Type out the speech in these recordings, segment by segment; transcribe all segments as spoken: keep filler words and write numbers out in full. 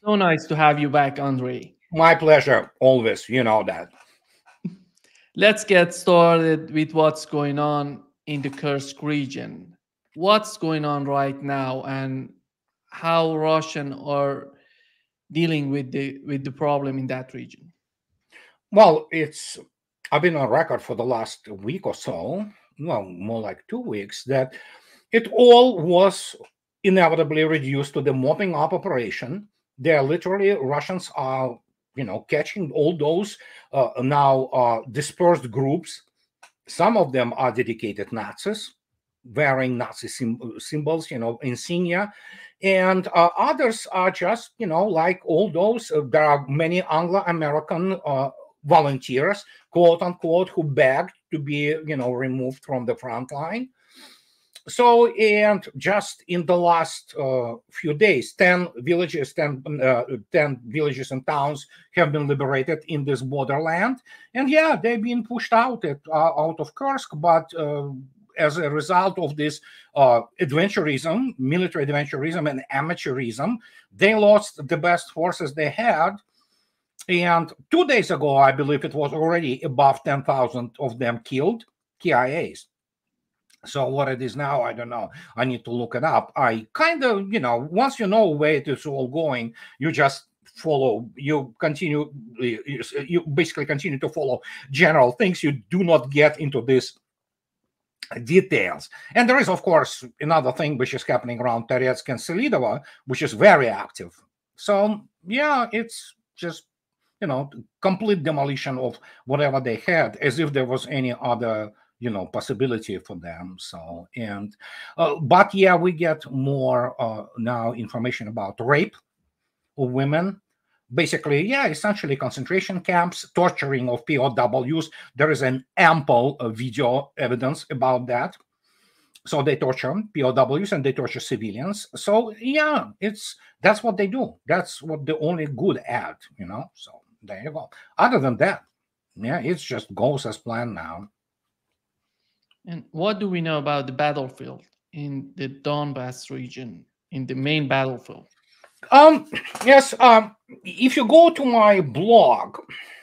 So nice to have you back, Andre. My pleasure, always. You know that. Let's get started with what's going on in the Kursk region. What's going on right now, and how Russian are dealing with the with the problem in that region? Well, it's I've been on record for the last week or so, well, more like two weeks, that it all was inevitably reduced to the mopping up operation. They're literally Russians are, you know, catching all those uh, now uh, dispersed groups. Some of them are dedicated Nazis, wearing Nazi sym- symbols, you know, insignia, and uh, others are just, you know, like all those. Uh, there are many Anglo-American uh, volunteers, quote unquote, who begged to be, you know, removed from the front line. So, and just in the last uh, few days, ten villages, ten, uh, ten villages and towns have been liberated in this borderland. And yeah, they've been pushed out at, uh, out of Kursk, but uh, as a result of this uh, adventurism, military adventurism and amateurism, they lost the best forces they had. And two days ago, I believe it was already above ten thousand of them killed, K I As. So what it is now, I don't know. I need to look it up. I kind of, you know, once you know where it is all going, you just follow. You continue. You you basically continue to follow general things. You do not get into this details. And there is, of course, another thing which is happening around Toretsk and Selidova, which is very active. So yeah, it's just, you know, complete demolition of whatever they had, as if there was any other, you know, possibility for them. So, and uh, but yeah, we get more uh, now information about rape of women. Basically, yeah, essentially concentration camps, torturing of P O Ws. There is an ample uh, video evidence about that. So they torture P O Ws and they torture civilians. So yeah, it's that's what they do. That's what they're only good at, you know. So there you go. Other than that, yeah, it just goes as planned now. And what do we know about the battlefield in the Donbass region, in the main battlefield? Um, yes. Um, if you go to my blog,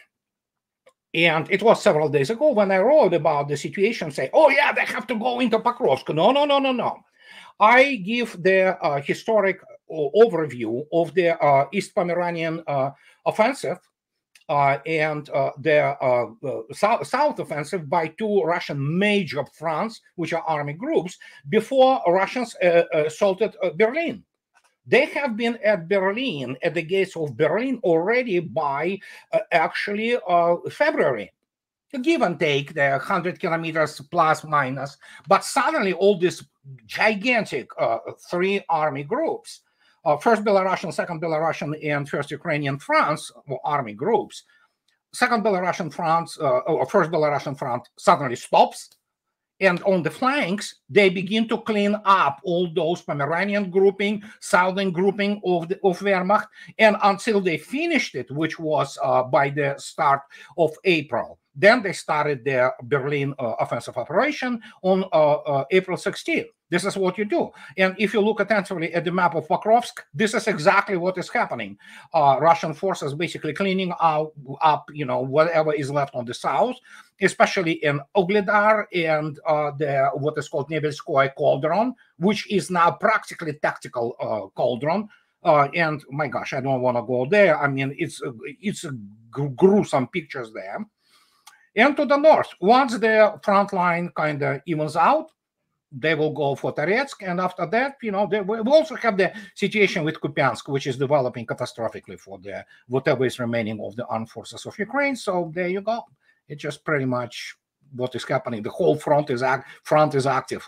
and it was several days ago when I wrote about the situation, say, oh yeah, they have to go into Pokrovsk. No, no, no, no, no. I give the uh, historic uh, overview of the uh, East Pomeranian uh, offensive uh, and uh, the uh, uh, south, south offensive by two Russian major fronts, which are army groups, before Russians uh, assaulted uh, Berlin. They have been at Berlin, at the gates of Berlin already by uh, actually uh, February. Give and take the one hundred kilometers plus minus, but suddenly all these gigantic uh, three army groups, uh, first Belarusian, second Belarusian, and first Ukrainian fronts, or army groups. Second Belarusian front, uh, or first Belarusian front suddenly stops, and on the flanks, they begin to clean up all those Pomeranian grouping, southern grouping of the of Wehrmacht, and until they finished it, which was uh, by the start of April. Then they started their Berlin uh, offensive operation on uh, uh, April sixteenth. This is what you do. And if you look attentively at the map of Pokrovsk, this is exactly what is happening. Uh, Russian forces basically cleaning out, up, you know, whatever is left on the south, especially in Ogledar and uh, the what is called Nebelskoye cauldron, which is now practically tactical uh, cauldron. Uh, and my gosh, I don't want to go there. I mean, it's uh, it's uh, gruesome pictures there. And to the north, once the front line kind of evens out, they will go for Toretsk, and after that, you know, they will also have the situation with Kupiansk, which is developing catastrophically for the whatever is remaining of the armed forces of Ukraine. So there you go. It's just pretty much what is happening. The whole front is act front is active.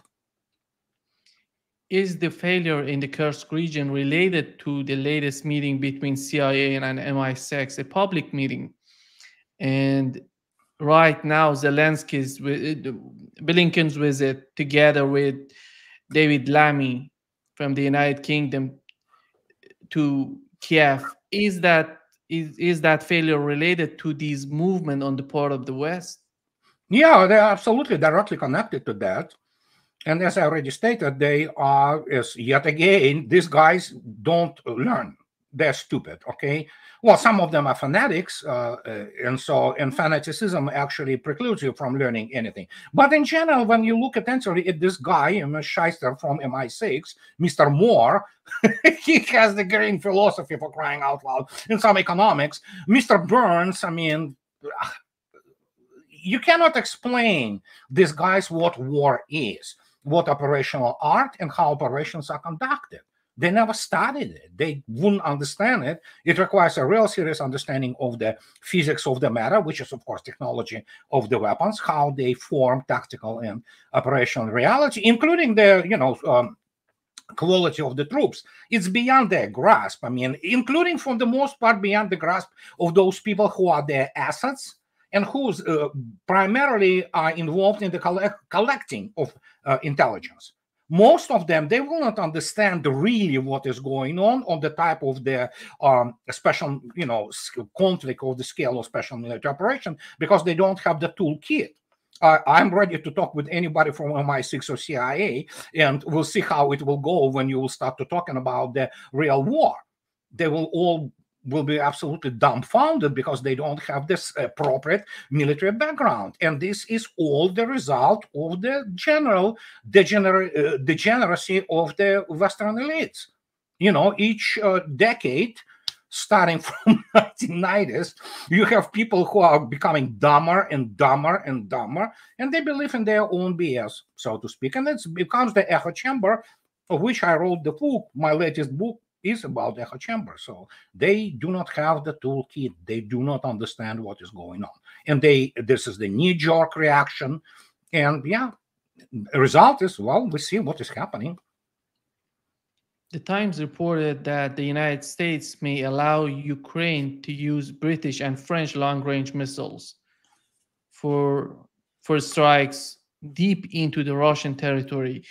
Is the failure in the Kursk region related to the latest meeting between C I A and M I six, a public meeting? And right now, Zelensky's Blinken's visit together with David Lammy from the United Kingdom to Kiev, is that is, is that failure related to this movement on the part of the West? Yeah, they're absolutely directly connected to that. And as I already stated, they are, as yet again, these guys don't learn. they're stupid. Okay, well, some of them are fanatics, uh, uh, and so and fanaticism actually precludes you from learning anything. But in general, when you look attentively at this guy, a shyster from M I six, Mister Moore, he has the green philosophy, for crying out loud, and some economics. Mister Burns, I mean, you cannot explain these guys what war is, what operational art, and how operations are conducted. They never studied it. They wouldn't understand it. It requires a real serious understanding of the physics of the matter, which is, of course, technology of the weapons, how they form tactical and operational reality, including the, you know, um, quality of the troops. It's beyond their grasp. I mean, including, for the most part, beyond the grasp of those people who are their assets and who uh, primarily are involved in the collect collecting of uh, intelligence. Most of them, they will not understand really what is going on on the type of the um, special, you know, conflict of the scale of special military operation, because they don't have the toolkit. Uh, I'm ready to talk with anybody from M I six or C I A, and we'll see how it will go when you will start to talking about the real war. They will all will be absolutely dumbfounded because they don't have this appropriate military background. And this is all the result of the general degener uh, degeneracy of the Western elites. You know, each uh, decade, starting from nineteen nineties, you have people who are becoming dumber and dumber and dumber, and they believe in their own B S, so to speak. And it becomes the echo chamber, of which I wrote the book. My latest book is about echo chamber. So they do not have the toolkit. They do not understand what is going on. And they this is the knee-jerk reaction. And yeah, the result is, well, we see what is happening. The Times reported that the United States may allow Ukraine to use British and French long-range missiles for, for strikes deep into the Russian territory.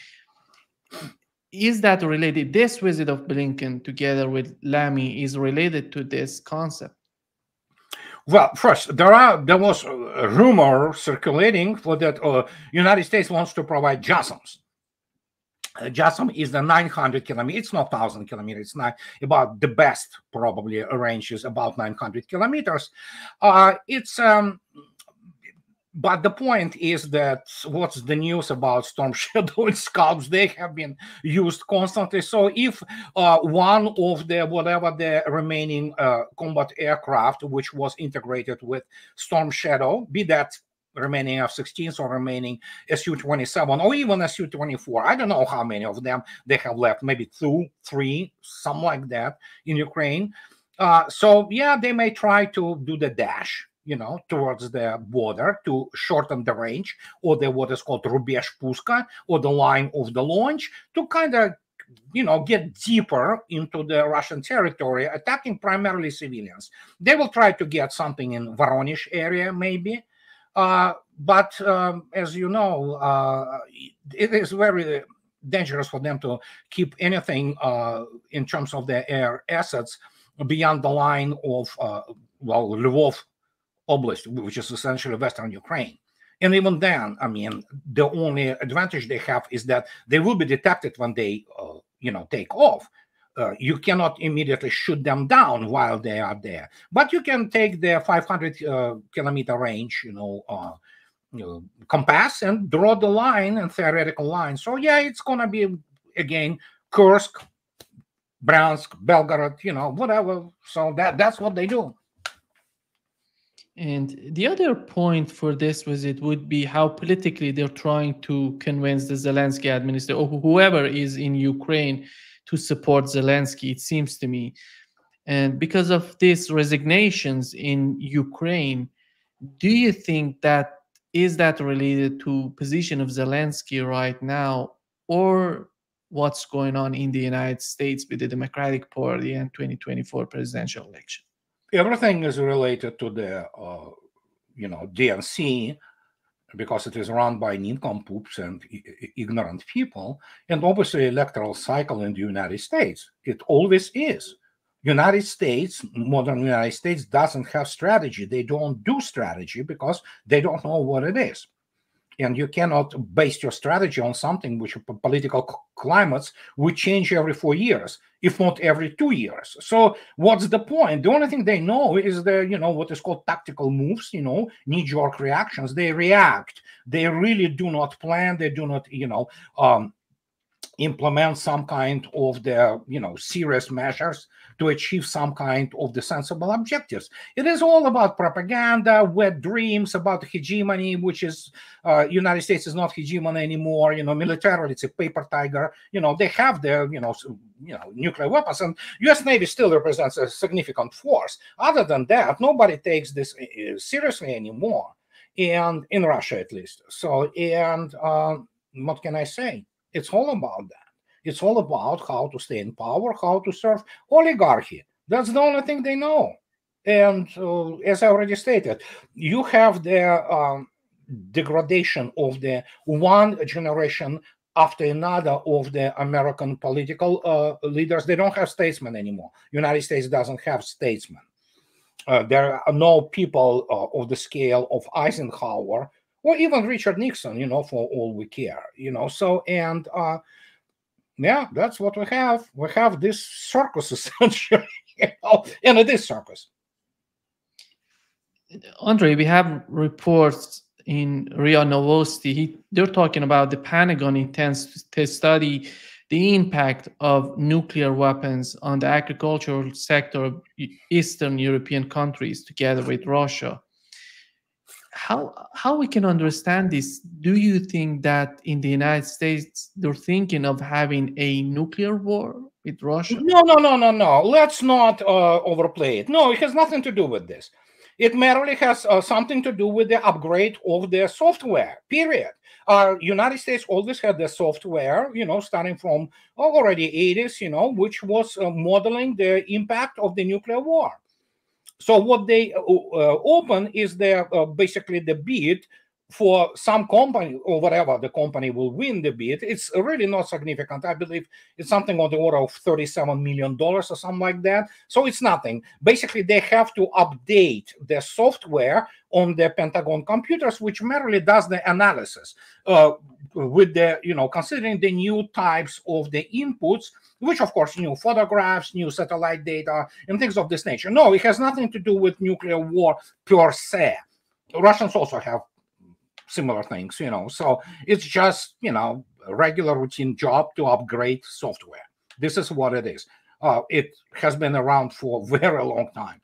Is that related? This visit of Blinken together with Lamy is related to this concept? Well, first, there are there was a rumor circulating for that uh, United States wants to provide JASSMs. Uh, JASSM is the nine hundred kilometer. It's not one thousand kilometers. It's not about the best probably range is about nine hundred kilometers. Uh, it's um, But the point is that what's the news about Storm Shadow and Scalps? They have been used constantly. So if uh, one of the whatever the remaining uh, combat aircraft, which was integrated with Storm Shadow, be that remaining F sixteens or remaining S U twenty-seven or even S U twenty-four, I don't know how many of them they have left, maybe two, three, something like that in Ukraine. Uh, so yeah, they may try to do the dash, you know, towards the border to shorten the range, or the what is called Rubezh Puska, or the line of the launch, to kind of, you know, get deeper into the Russian territory, attacking primarily civilians. They will try to get something in Voronezh area, maybe. Uh, but um, as you know, uh, it is very dangerous for them to keep anything uh, in terms of their air assets beyond the line of, uh, well, Lvov Oblast, which is essentially Western Ukraine. And even then, I mean, the only advantage they have is that they will be detected when they, uh, you know, take off. Uh, you cannot immediately shoot them down while they are there, but you can take their five hundred uh, kilometer range, you know, uh, you know, compass and draw the line and theoretical line. So yeah, it's gonna be again Kursk, Bryansk, Belgorod, you know, whatever. So that that's what they do. And the other point for this visit would be how politically they're trying to convince the Zelensky administration or whoever is in Ukraine to support Zelensky, it seems to me. And because of these resignations in Ukraine, do you think that is that related to position of Zelensky right now, or what's going on in the United States with the Democratic Party and twenty twenty-four presidential election? Everything is related to the, uh, you know, D N C, because it is run by nincompoops and ignorant people, and obviously electoral cycle in the United States. It always is. United States, modern United States doesn't have strategy. They don't do strategy because they don't know what it is. And you cannot base your strategy on something which political climates will change every four years, if not every two years. So what's the point? The only thing they know is the, you know, what is called tactical moves, you know, knee-jerk reactions. They react. They really do not plan. They do not, you know, um, implement some kind of the, you know, serious measures to achieve some kind of the sensible objectives. It is all about propaganda, wet dreams, about hegemony, which is uh, United States is not hegemony anymore. You know, militarily it's a paper tiger. You know, they have their, you know, you know, nuclear weapons, and U S Navy still represents a significant force. Other than that, nobody takes this seriously anymore, and in Russia at least. So, and uh, what can I say? It's all about that. It's all about how to stay in power, how to serve oligarchy. That's the only thing they know. And uh, as I already stated, you have the um, degradation of the one generation after another of the American political uh, leaders. They don't have statesmen anymore. United States doesn't have statesmen. Uh, there are no people uh, of the scale of Eisenhower or even Richard Nixon, you know, for all we care, you know. So, and uh, yeah, that's what we have. We have this circus, essentially, you know, and it is circus. Andre, we have reports in R I A Novosti. He, they're talking about the Pentagon intends to study the impact of nuclear weapons on the agricultural sector of Eastern European countries together with Russia. How how we can understand this? Do you think that in the United States they're thinking of having a nuclear war with Russia? No, no, no, no, no. Let's not uh, overplay it. No, it has nothing to do with this. It merely has uh, something to do with the upgrade of the software, period. Uh, United States always had the software, you know, starting from already eighties, you know, which was uh, modeling the impact of the nuclear war. So what they uh, open is the uh, basically the bid for some company or whatever the company will win the bid. It's really not significant. I believe it's something on the order of thirty-seven million dollars or something like that. So it's nothing. Basically, they have to update the software on the Pentagon computers, which merely does the analysis uh, with the, you know, considering the new types of the inputs, which of course, new photographs, new satellite data, and things of this nature. No, it has nothing to do with nuclear war per se. Russians also have similar things, you know. So it's just, you know, a regular routine job to upgrade software. This is what it is. Uh, it has been around for a very long time.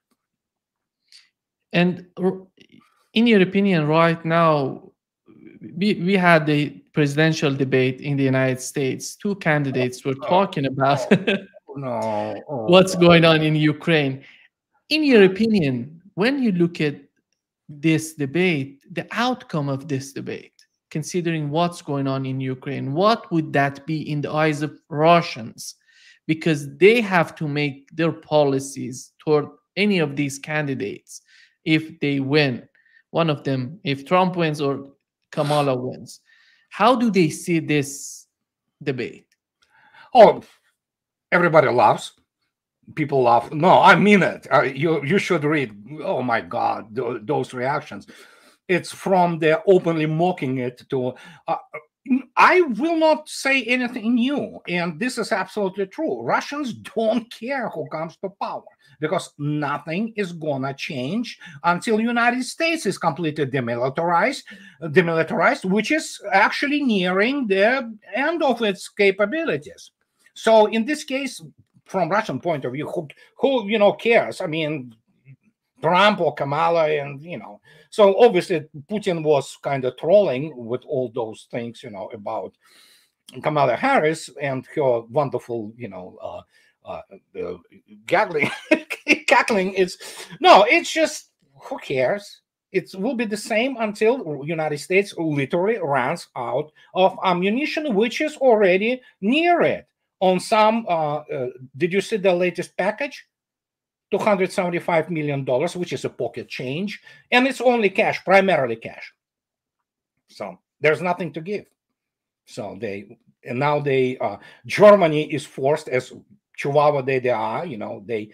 And in your opinion, right now, we, we had the presidential debate in the United States. Two candidates were talking about no. Oh, what's going on in Ukraine. In your opinion, when you look at this debate, the outcome of this debate, considering what's going on in Ukraine, what would that be in the eyes of Russians? Because they have to make their policies toward any of these candidates if they win. One of them, if Trump wins or Kamala wins. How do they see this debate? Oh, everybody laughs. People laugh. No, I mean it. Uh, you you should read. Oh my God, th those reactions. It's from the openly mocking it to. Uh, I will not say anything new, and this is absolutely true. Russians don't care who comes to power because nothing is gonna change until United States is completely demilitarized, demilitarized, which is actually nearing the end of its capabilities. So in this case, from Russian point of view, who, who you know cares? I mean, Trump or Kamala, and you know. So obviously, Putin was kind of trolling with all those things, you know, about Kamala Harris and her wonderful, you know, uh, uh, uh, gaggling, cackling. Is no, it's just who cares? It will be the same until United States literally runs out of ammunition, which is already near it. On some, uh, uh, did you see the latest package? two hundred seventy-five million dollars, which is a pocket change. And it's only cash, primarily cash. So there's nothing to give. So they, and now they, uh, Germany is forced, as Chihuahua they, they are, you know, they,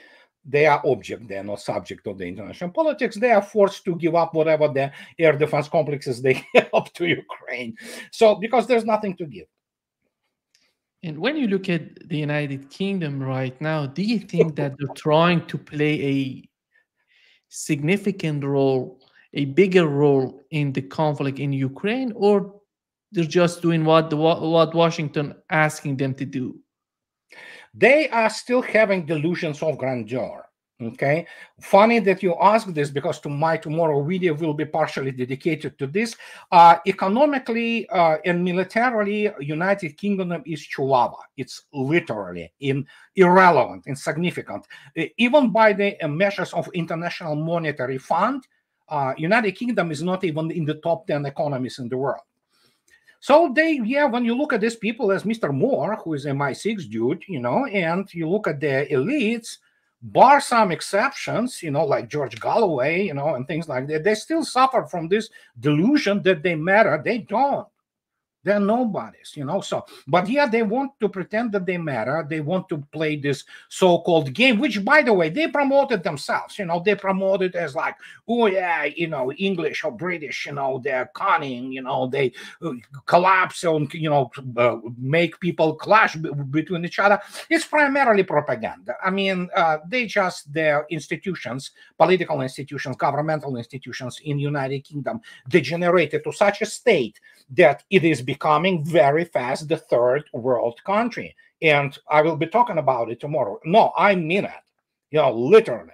They are object. They are not subject of the international politics. They are forced to give up whatever the air defense complexes they have to Ukraine. So because there's nothing to give. And when you look at the United Kingdom right now, do you think that they're trying to play a significant role, a bigger role in the conflict in Ukraine, or they're just doing what the, what Washington asking them to do? They are still having delusions of grandeur. Okay, funny that you ask this, because to my tomorrow video will be partially dedicated to this. Uh, economically uh, and militarily, United Kingdom is chulava. It's literally in irrelevant, insignificant. Uh, even by the uh, measures of International Monetary Fund, uh, United Kingdom is not even in the top ten economies in the world. So they, yeah, when you look at these people as Mister Moore, who is an M I six dude, you know, and you look at the elites, bar some exceptions, you know, like George Galloway, you know, and things like that, they still suffer from this delusion that they matter. They don't. They're nobodies, you know. So, but yeah, they want to pretend that they matter. They want to play this so-called game, which, by the way, they promoted themselves. You know, they promoted as like, oh yeah, you know, English or British. You know, they're cunning. You know, they uh, collapse and you know uh, make people clash b- between each other. It's primarily propaganda. I mean, uh, they just their institutions, political institutions, governmental institutions in United Kingdom degenerated to such a state that it is becoming very fast the third world country. And I will be talking about it tomorrow. No, I mean it, you know, literally.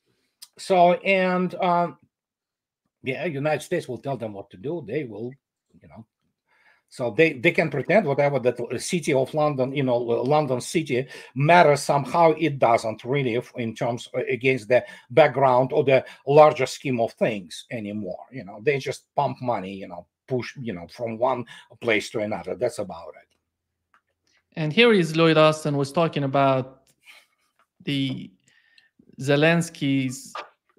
So, and um, yeah, United States will tell them what to do. They will, you know, so they, they can pretend whatever that the city of London, you know, London city matters. Somehow it doesn't really in terms against the background or the larger scheme of things anymore. You know, they just pump money, you know, push, you know, from one place to another. That's about it. And here is Lloyd Austin was talking about the Zelensky's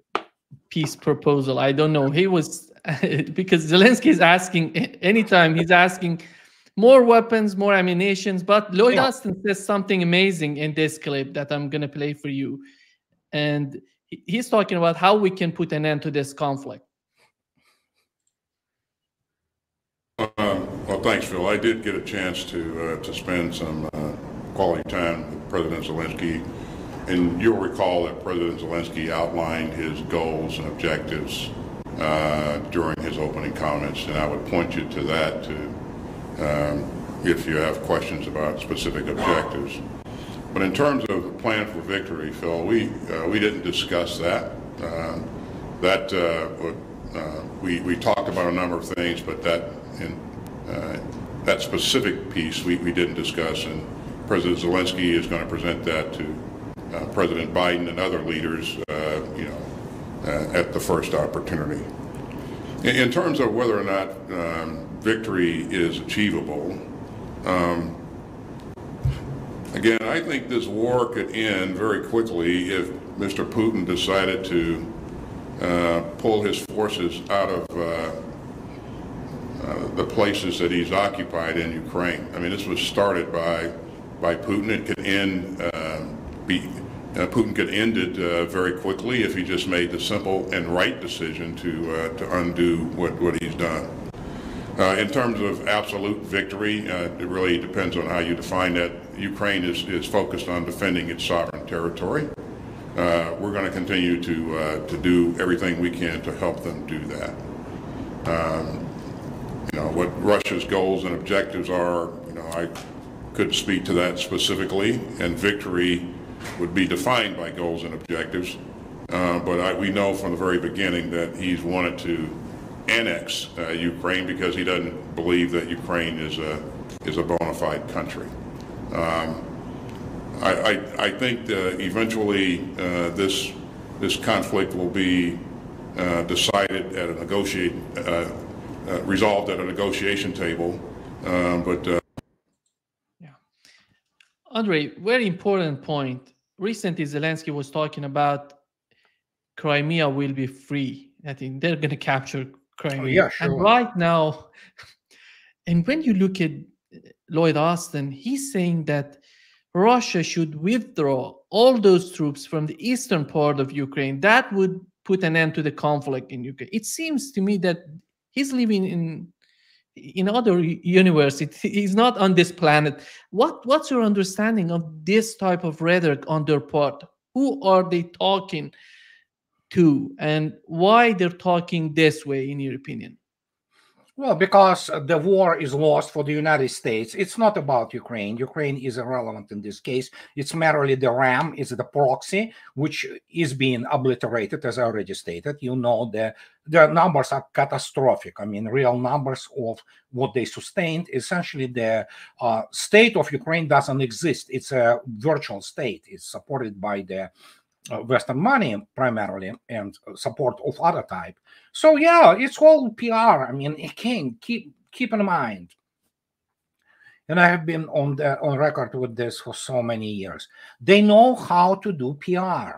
peace proposal. I don't know. He was because Zelensky is asking anytime he's asking more weapons, more ammunitions. But Lloyd yeah. Austin says something amazing in this clip that I'm going to play for you. And he's talking about how we can put an end to this conflict. Uh, well, thanks, Phil. I did get a chance to uh, to spend some uh, quality time with President Zelensky, and you'll recall that President Zelensky outlined his goals and objectives uh, during his opening comments, and I would point you to that to um, if you have questions about specific objectives. But in terms of the plan for victory, Phil, we uh, we didn't discuss that. Uh, that uh, uh, we we talked about a number of things, but that in uh, that specific piece we, we didn't discuss, and President Zelensky is going to present that to uh, President Biden and other leaders, uh, you know, uh, at the first opportunity. In, in terms of whether or not um, victory is achievable, um, again, I think this war could end very quickly if Mister Putin decided to uh, pull his forces out of uh, uh, the places that he's occupied in Ukraine. I mean, this was started by by Putin. It could end, uh, be, uh, Putin could end it uh, very quickly if he just made the simple and right decision to uh, to undo what, what he's done. Uh, in terms of absolute victory, uh, it really depends on how you define that. Ukraine is, is focused on defending its sovereign territory. Uh, we're going to continue to uh, to do everything we can to help them do that. Um, you know, what Russia's goals and objectives are, you know, I could speak to that specifically, and victory would be defined by goals and objectives. Uh, but I, we know from the very beginning that he's wanted to annex uh, Ukraine because he doesn't believe that Ukraine is a is a bona fide country. Um, I, I, I think that eventually uh, this this conflict will be uh, decided at a negotiate uh, uh, resolved at a negotiation table, uh, but. Uh, yeah, Andrei, very important point. Recently, Zelensky was talking about Crimea will be free. I think they're going to capture Crimea. Oh, yeah, sure. And right now, and when you look at Lloyd Austin, he's saying that Russia should withdraw all those troops from the eastern part of Ukraine. That would put an end to the conflict in Ukraine. It seems to me that he's living in in other universe. It, he's not on this planet. What what's your understanding of this type of rhetoric on their part? Who are they talking to, and why they're talking this way, in your opinion? Well, because the war is lost for the United States. It's not about Ukraine. Ukraine is irrelevant in this case. It's merely the RAM, is the proxy, which is being obliterated, as I already stated. You know, the, the numbers are catastrophic. I mean, real numbers of what they sustained. Essentially, the uh, state of Ukraine doesn't exist. It's a virtual state. It's supported by the Uh, Western money primarily, and support of other type. So yeah, it's all P R. I mean, again, keep keep in mind, and I have been on the on record with this for so many years. They know how to do P R.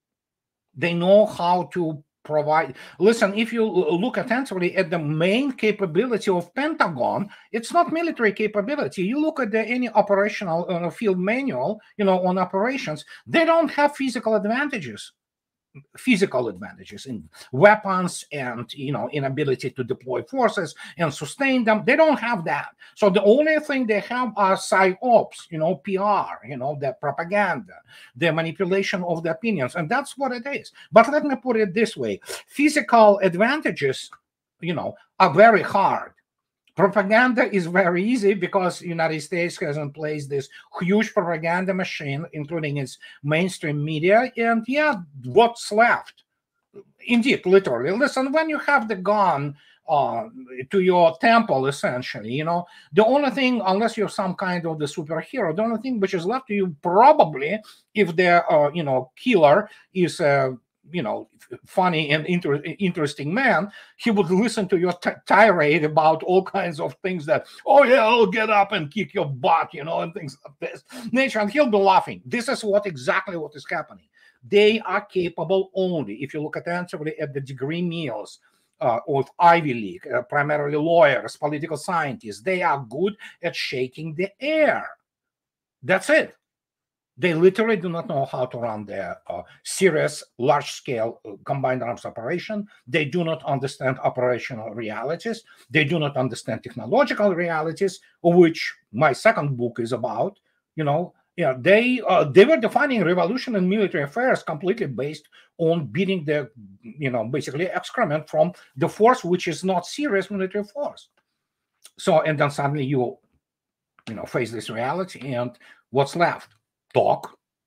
They know how to provide. Listen, if you look attentively at the main capability of Pentagon, it's not military capability. You look at the any operational uh, field manual, you know, on operations, they don't have physical advantages. Physical advantages in weapons and, you know, inability to deploy forces and sustain them. They don't have that. So the only thing they have are psyops, you know, P R, you know, the propaganda, the manipulation of the opinions, and that's what it is. But let me put it this way: physical advantages, you know, are very hard. Propaganda is very easy because the United States has in place this huge propaganda machine, including its mainstream media. And yeah, what's left? Indeed, literally. Listen, when you have the gun uh, to your temple, essentially, you know, the only thing, unless you're some kind of the superhero, the only thing which is left to you, probably, if the, uh, you know, killer is uh, you know, funny and inter interesting man, he would listen to your tirade about all kinds of things that, oh yeah, I'll get up and kick your butt, you know, and things of this nature, and he'll be laughing. This is what exactly what is happening. They are capable only, if you look attentively at the degree meals uh, of Ivy League, uh, primarily lawyers, political scientists, they are good at shaking the air. That's it. They literally do not know how to run their uh, serious, large-scale uh, combined arms operation. They do not understand operational realities. They do not understand technological realities, of which my second book is about. You know, yeah, they uh, they were defining revolution in military affairs completely based on beating the, you know, basically excrement from the force, which is not serious military force. So, and then suddenly you, you know, face this reality, and what's left? Talk,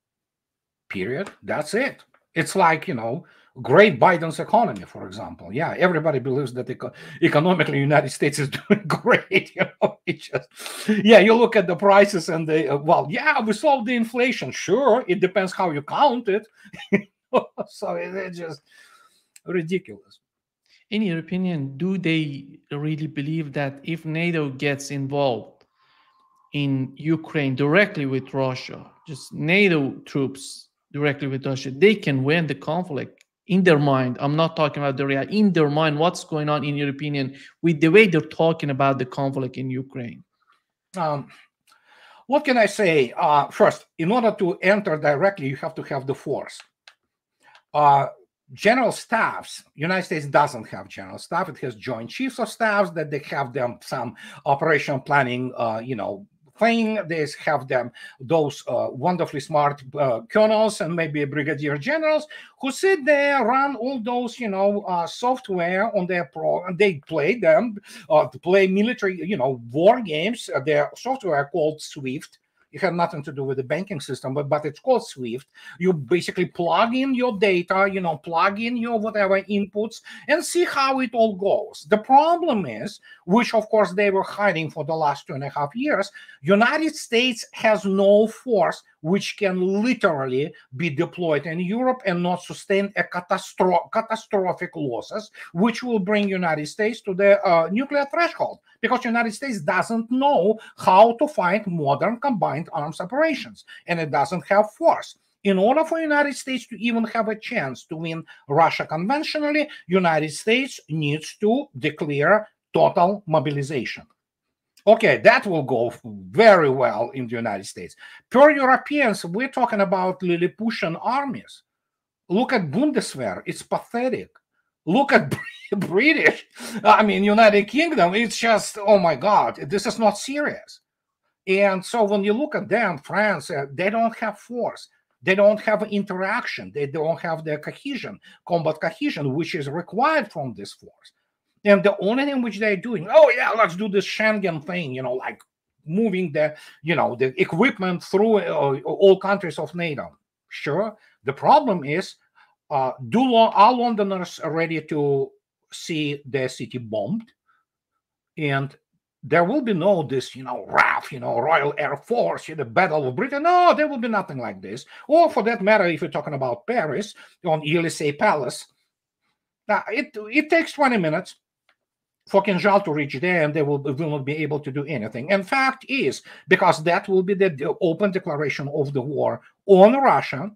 period. That's it. It's like, you know, great Biden's economy, for example. Yeah, everybody believes that eco economically the United States is doing great. You know, it just, yeah, you look at the prices and they, uh, well, yeah, we solved the inflation. Sure, it depends how you count it. So it's just ridiculous. In your opinion, do they really believe that if NATO gets involved in Ukraine directly with Russia, just NATO troops directly with Russia, they can win the conflict in their mind? I'm not talking about the real, in their mind, what's going on, in your opinion, with the way they're talking about the conflict in Ukraine? Um, what can I say? Uh, first, in order to enter directly, you have to have the force. Uh, general staffs, United States doesn't have general staff. It has joint chiefs of staffs that they have them some operational planning, uh, you know, thing. They have them those uh, wonderfully smart uh, colonels and maybe brigadier generals who sit there, run all those, you know, uh, software on their pro, and they play them uh, to play military, you know, war games. Uh, their software called SWIFT. It had nothing to do with the banking system, but, but it's called SWIFT. You basically plug in your data, you know, plug in your whatever inputs and see how it all goes. The problem is, which of course they were hiding for the last two and a half years, United States has no force which can literally be deployed in Europe and not sustain a catastro catastrophic losses, which will bring United States to the uh, nuclear threshold, because United States doesn't know how to fight modern combined arms operations, and it doesn't have force. In order for United States to even have a chance to win Russia conventionally, United States needs to declare total mobilization. Okay, that will go very well in the United States. Pure Europeans, we're talking about Lilliputian armies. Look at Bundeswehr, it's pathetic. Look at British, I mean, United Kingdom, it's just, oh my God, this is not serious. And so when you look at them, France, uh, they don't have force. They don't have interaction. They don't have the cohesion, combat cohesion, which is required from this force. And the only thing which they're doing, oh yeah, let's do this Schengen thing, you know, like moving the, you know, the equipment through uh, all countries of NATO. Sure. The problem is, uh, do are Londoners ready to see their city bombed? And there will be no this, you know, R A F, you know, Royal Air Force, the Battle of Britain. No, there will be nothing like this. Or for that matter, if you're talking about Paris, on Élysée Palace, now it, it takes twenty minutes for Kinjal to reach there, and they will, will not be able to do anything. And fact is, because that will be the, the open declaration of the war on Russia,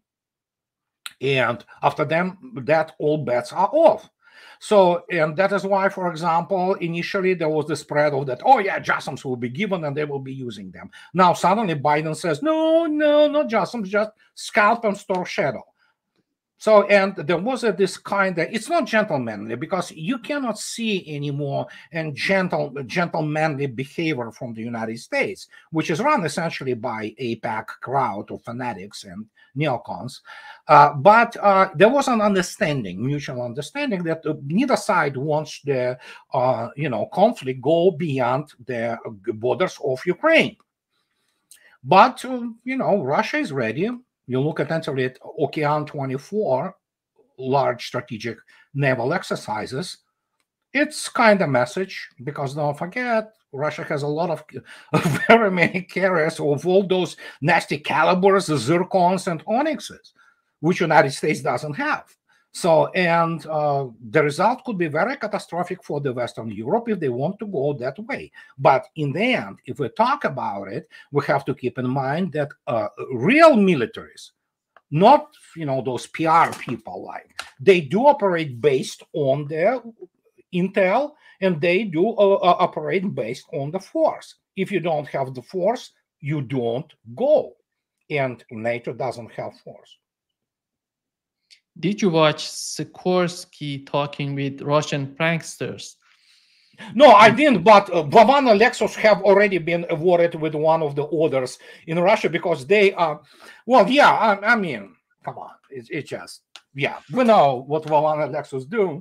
and after them, that all bets are off. So, and that is why, for example, initially there was the spread of that, oh yeah, JASSMs will be given and they will be using them. Now suddenly Biden says, no, no, not JASSMs, just Scalp and Storm Shadow. So, and there was a, this kind of, it's not gentlemanly, because you cannot see anymore and gentle, gentlemanly behavior from the United States, which is run essentially by a AIPAC crowd of fanatics and neocons. Uh, but uh, there was an understanding, mutual understanding, that uh, neither side wants the, uh, you know, conflict go beyond the borders of Ukraine. But, uh, you know, Russia is ready. You look at actually Okean twenty-four, large strategic naval exercises. It's kind of message, because don't forget, Russia has a lot of very many carriers of all those nasty calibers, zircons, and onyxes, which United States doesn't have. So, and uh, the result could be very catastrophic for the Western Europe if they want to go that way. But in the end, if we talk about it, we have to keep in mind that uh, real militaries, not, you know, those P R people, like, they do operate based on their intel, and they do uh, uh, operate based on the force. If you don't have the force, you don't go. And NATO doesn't have force. Did you watch Sikorsky talking with Russian pranksters? No, I didn't, but uh, Vavan and Lexus have already been awarded with one of the orders in Russia, because they are, well, yeah, I, I mean, come on, it's, it's just, yeah, we know what Vavan and Lexus do.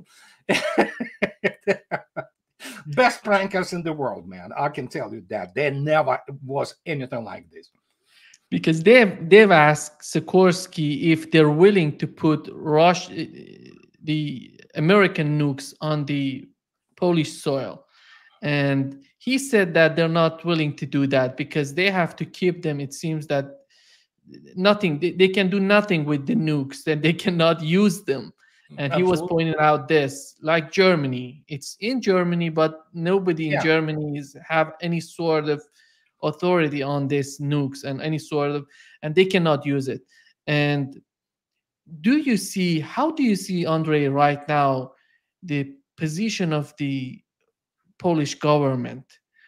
Best prankers in the world, man, I can tell you that. There never was anything like this. Because they've they've asked Sikorsky if they're willing to put Russia, the American nukes on the Polish soil, and he said that they're not willing to do that because they have to keep them. It seems that nothing they, they can do nothing with the nukes, that they cannot use them. And Absolutely. He was pointing out this, like Germany, it's in Germany, but nobody in yeah. Germany is have any sort of authority on these nukes and any sort of, and they cannot use it. And do you see, how do you see, Andrei, right now, the position of the Polish government?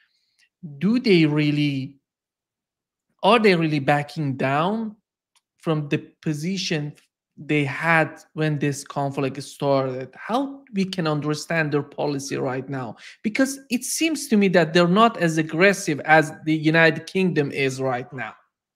Do they really, are they really backing down from the position they had when this conflict started? How we can understand their policy right now? Because it seems to me that they're not as aggressive as the United Kingdom is right now.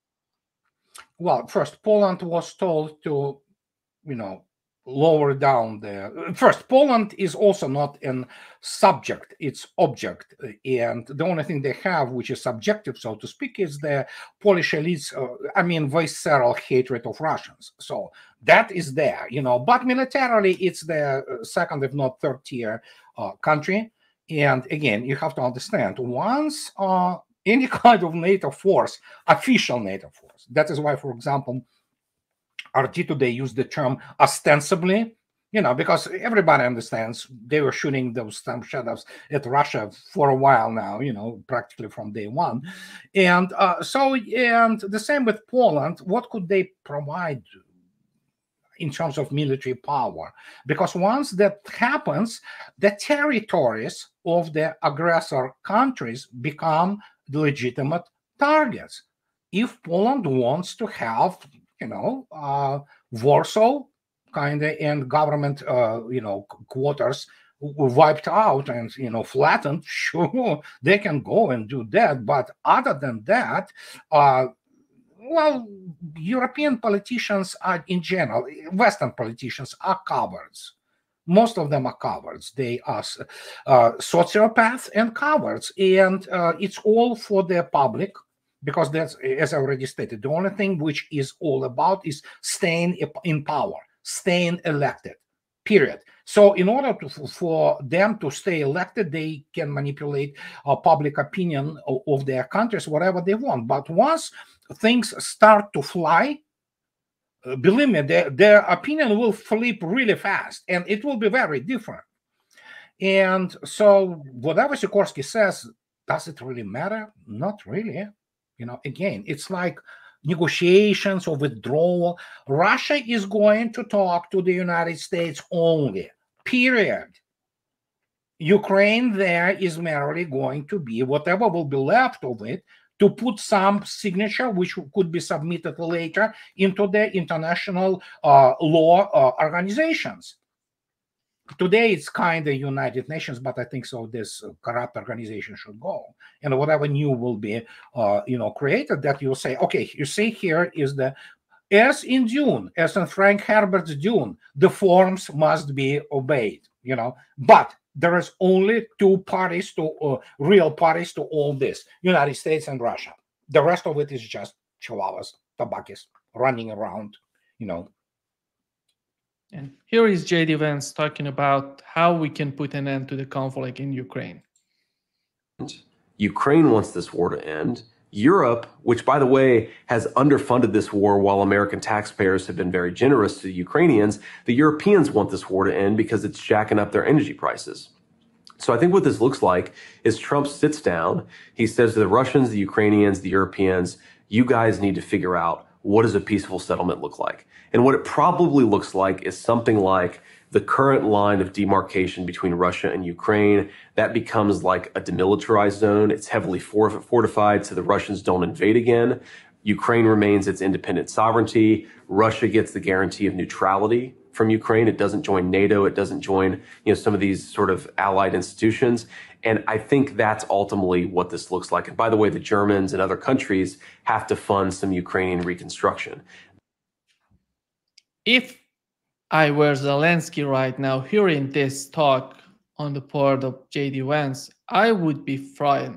Well, first, Poland was told to, you know, lower down the, first, Poland is also not an subject, it's object. And the only thing they have, which is subjective, so to speak, is the Polish elites, uh, I mean, visceral hatred of Russians. So that is there, you know, but militarily, it's the second, if not third tier uh, country. And again, you have to understand, once uh, any kind of NATO force, official NATO force, that is why, for example, R T today used the term ostensibly, you know, because everybody understands they were shooting those Storm Shadows at Russia for a while now, you know, practically from day one. And uh, so, and the same with Poland, what could they provide in terms of military power? Because once that happens, the territories of the aggressor countries become legitimate targets. If Poland wants to have, you know, uh, Warsaw kind of and government, uh, you know, quarters wiped out and, you know, flattened, sure, they can go and do that. But other than that, uh, well, European politicians are, in general, Western politicians are cowards. Most of them are cowards. They are uh, sociopaths and cowards. And uh, it's all for the public, because that's, as I already stated, the only thing which is all about is staying in power, staying elected, period. So in order to, for them to stay elected, they can manipulate uh, public opinion of, of their countries, whatever they want. But once things start to fly, uh, believe me, their, their opinion will flip really fast, and it will be very different. And so whatever Sikorsky says, does it really matter? Not really. You know, again, it's like negotiations or withdrawal. Russia is going to talk to the United States only, period. Ukraine there is merely going to be whatever will be left of it, to put some signature which could be submitted later into the international uh, law uh, organizations. Today it's kind of United Nations, but I think so this corrupt organization should go, and whatever new will be, uh, you know, created, that you'll say, okay, you see here is the, as in Dune, as in Frank Herbert's Dune, the forms must be obeyed, you know, but there is only two parties to, uh, real parties to all this, United States and Russia. The rest of it is just chihuahuas, tabakis, running around, you know. And here is J D Vance talking about how we can put an end to the conflict in Ukraine. Ukraine wants this war to end. Europe, which, by the way, has underfunded this war while American taxpayers have been very generous to the Ukrainians, the Europeans want this war to end because it's jacking up their energy prices. So I think what this looks like is Trump sits down, he says to the Russians, the Ukrainians, the Europeans, you guys need to figure out, what does a peaceful settlement look like? And what it probably looks like is something like the current line of demarcation between Russia and Ukraine. That becomes like a demilitarized zone. It's heavily fortified so the Russians don't invade again. Ukraine remains its independent sovereignty. Russia gets the guarantee of neutrality from Ukraine. It doesn't join NATO. It doesn't join, you know, some of these sort of allied institutions. And I think that's ultimately what this looks like. And by the way, the Germans and other countries have to fund some Ukrainian reconstruction. If I were Zelensky right now, hearing this talk on the part of J D Vance, I would be frightened.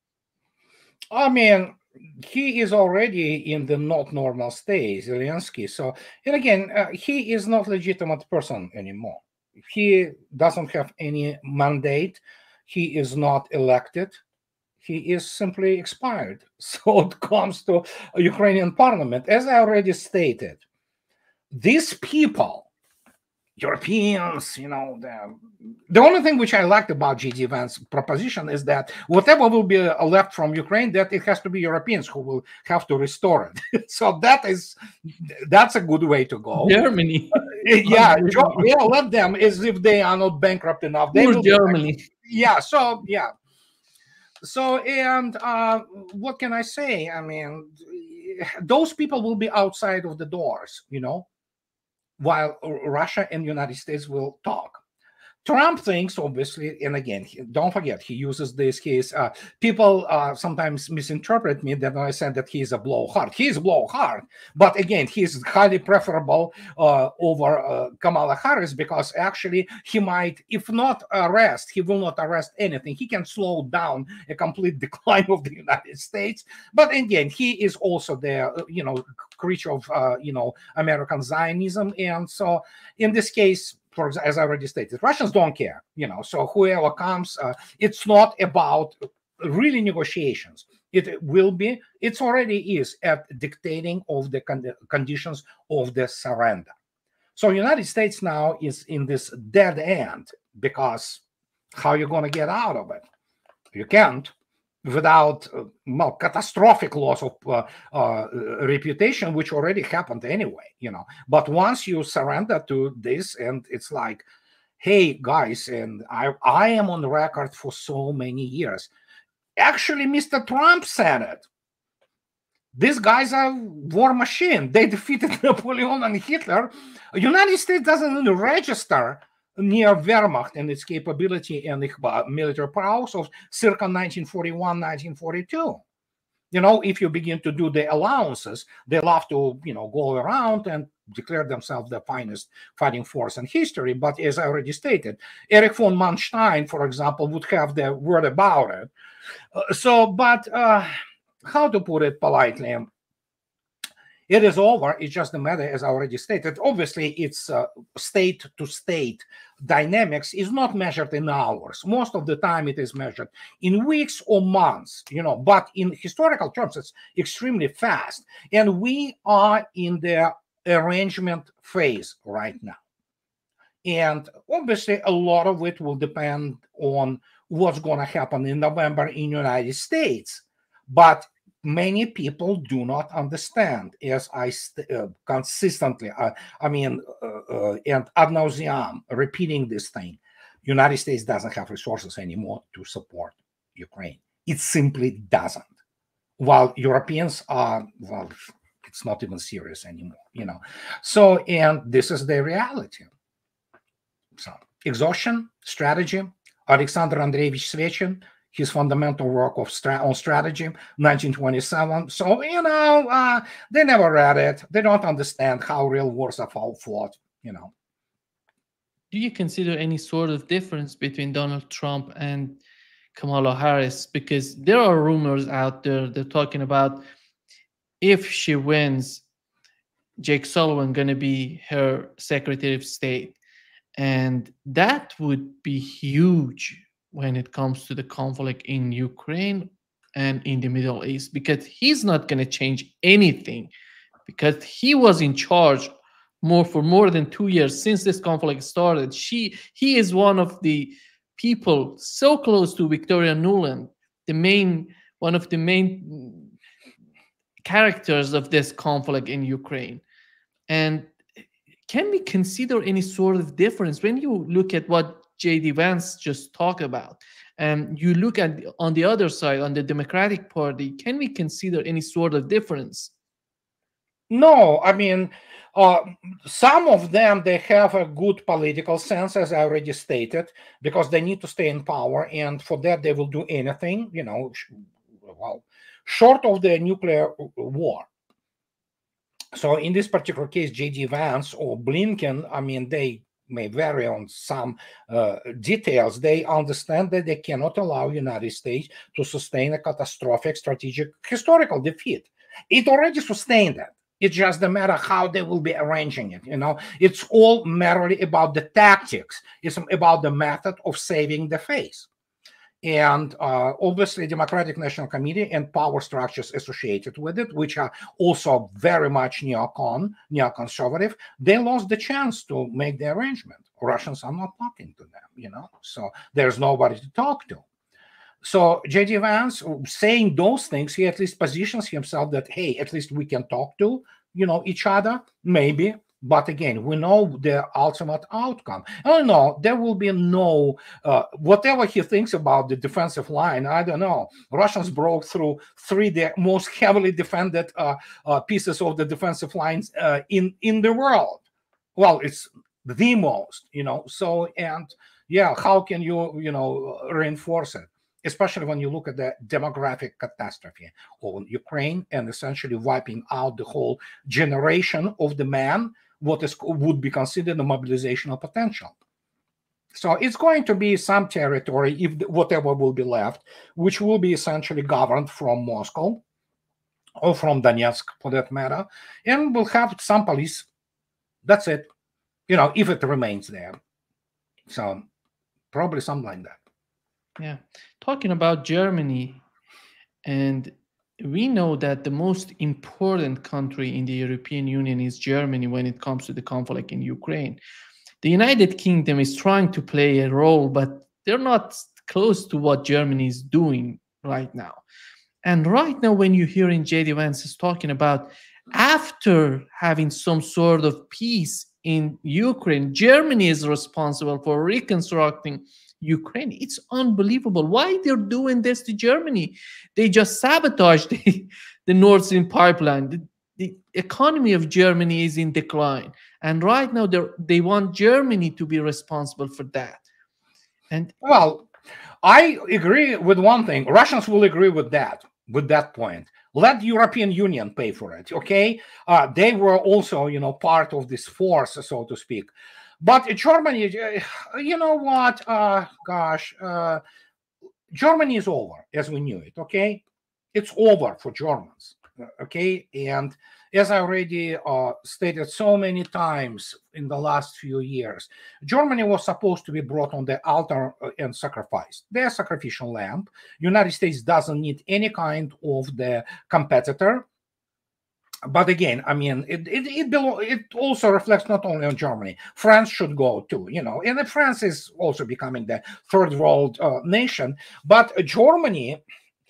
I mean, he is already in the not normal state, Zelensky. So, and again, uh, he is not a legitimate person anymore. He doesn't have any mandate. He is not elected. He is simply expired. So it comes to a Ukrainian parliament. As I already stated, these people, Europeans, you know, the, the only thing which I liked about J D Vance's proposition is that whatever will be left from Ukraine, that it has to be Europeans who will have to restore it. So that is, that's a good way to go. Germany. Yeah, yeah, let them, as if they are not bankrupt enough. They will Germany. Yeah, so, yeah. So, and uh, what can I say? I mean, those people will be outside of the doors, you know, while Russia and United States will talk. Trump thinks, obviously, and again, he, don't forget, he uses this, his, uh, people uh, sometimes misinterpret me that when I said that he's a blowhard. He is blowhard, but again, he's highly preferable uh, over uh, Kamala Harris, because actually he might, if not arrest, he will not arrest anything. He can slow down a complete decline of the United States. But again, he is also the, you know, creature of, uh, you know, American Zionism. And so in this case, for, as I already stated, Russians don't care, you know, so whoever comes, uh, it's not about really negotiations. It will be, it's already is at dictating of the con conditions of the surrender. So United States now is in this dead end, because how are you going to get out of it? You can't without uh, well, catastrophic loss of uh, uh, reputation, which already happened anyway, you know. But once you surrender to this, and it's like, hey guys, and I, I am on the record for so many years. Actually, Mister Trump said it. These guys are war machine. They defeated Napoleon and Hitler. The United States doesn't really register near Wehrmacht and its capability and its military prowess of circa nineteen forty-one, nineteen forty-two. You know, if you begin to do the allowances, they love to, you know, go around and declare themselves the finest fighting force in history. But as I already stated, Erich von Manstein, for example, would have the word about it. Uh, so, but uh, how to put it politely? It is over. It's just a matter, as I already stated. Obviously, it's uh, state to state dynamics is not measured in hours. Most of the time, it is measured in weeks or months, you know, but in historical terms, it's extremely fast. And we are in the arrangement phase right now. And obviously, a lot of it will depend on what's going to happen in November in the United States. But many people do not understand, as I uh, consistently, uh, I mean, uh, uh, and ad nauseam repeating this thing, United States doesn't have resources anymore to support Ukraine. It simply doesn't. While Europeans are, well, it's not even serious anymore, you know. So, and this is the reality. So, exhaustion, strategy, Alexander Andreevich Svechin, his fundamental work of stra on strategy, nineteen twenty-seven. So, you know, uh, they never read it. They don't understand how real wars are fought, you know. Do you consider any sort of difference between Donald Trump and Kamala Harris? Because there are rumors out there, they're talking about if she wins, Jake Sullivan going to be her Secretary of State. And that would be huge when it comes to the conflict in Ukraine and in the Middle East, because he's not going to change anything, because he was in charge more for more than two years since this conflict started. She, he is one of the people so close to Victoria Nuland, the main, one of the main characters of this conflict in Ukraine. And can we consider any sort of difference when you look at what J D Vance just talked about, and you look at on the other side, on the Democratic Party, can we consider any sort of difference? No, I mean, uh, some of them, they have a good political sense, as I already stated, because they need to stay in power, and for that they will do anything, you know, well, short of the nuclear war. So in this particular case, J D Vance or Blinken, I mean, they may vary on some uh, details. They understand that they cannot allow United States to sustain a catastrophic strategic historical defeat. It already sustained that. It's just a matter how they will be arranging it. You know, it's all merely about the tactics. It's about the method of saving the face. And uh, obviously, Democratic National Committee and power structures associated with it, which are also very much neocon, neoconservative, they lost the chance to make the arrangement. Russians are not talking to them, you know, so there's nobody to talk to. So J D Vance, saying those things, he at least positions himself that, hey, at least we can talk to, you know, each other, maybe. But again, we know the ultimate outcome. Oh no, there will be no, uh, whatever he thinks about the defensive line, I don't know. Russians broke through three the most heavily defended uh, uh, pieces of the defensive lines uh, in, in the world. Well, it's the most, you know, so, and yeah, how can you, you know, reinforce it? Especially when you look at the demographic catastrophe on Ukraine and essentially wiping out the whole generation of the man, what is would be considered a mobilizational potential. So it's going to be some territory, if whatever will be left, which will be essentially governed from Moscow or from Donetsk, for that matter, and we'll have some police. That's it, you know, if it remains there. So probably something like that. Yeah, talking about Germany, and we know that the most important country in the European Union is Germany when it comes to the conflict in Ukraine. The United Kingdom is trying to play a role, but they're not close to what Germany is doing right now. And right now, when you're hearing J D Vance is talking about after having some sort of peace in Ukraine. Germany is responsible for reconstructing Ukraine. It's unbelievable. Why they're doing this to Germany? They just sabotaged the, the Nord Stream pipeline. The, the economy of Germany is in decline. And right now they they want Germany to be responsible for that. And well, I agree with one thing. Russians will agree with that, with that point. Let the European Union pay for it, okay? Uh, they were also, you know, part of this force, so to speak. But Germany, you know what? Uh, gosh, uh, Germany is over, as we knew it, okay? It's over for Germans, okay? And as I already uh, stated so many times in the last few years, Germany was supposed to be brought on the altar and sacrificed. They're sacrificial lamb. United States doesn't need any kind of the competitor. But again, I mean, it it it, belo- it also reflects not only on Germany. France should go too, you know, and France is also becoming the third world uh, nation. But Germany,